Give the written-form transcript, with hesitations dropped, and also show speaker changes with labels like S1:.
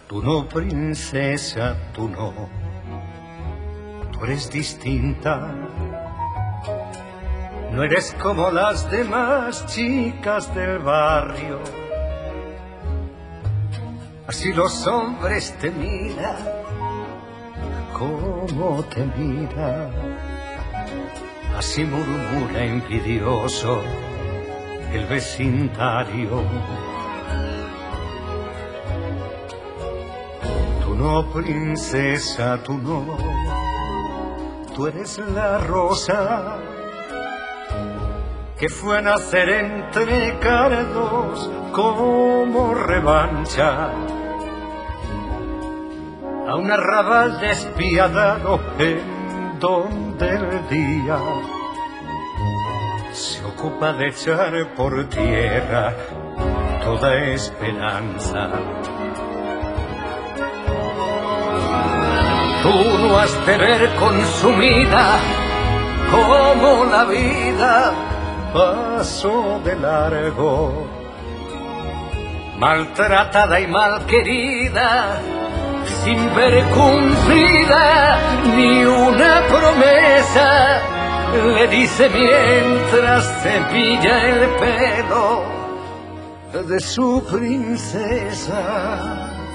S1: Tú no, princesa, tú no. Tú eres distinta. No eres como las demás chicas del barrio. Así los hombres te miran, como te mira. Así murmura envidioso el vecindario. Tú no, princesa, tú no. Tú eres la rosa que fue a nacer entre cardos como revancha a un arrabal despiadado en donde el día se ocupa de echar por tierra toda esperanza. Tú no has de ver consumida como la vida pasó de largo, maltratada y mal querida, sin ver cumplida ni una promesa, le dice mientras cepilla el pelo de su princesa.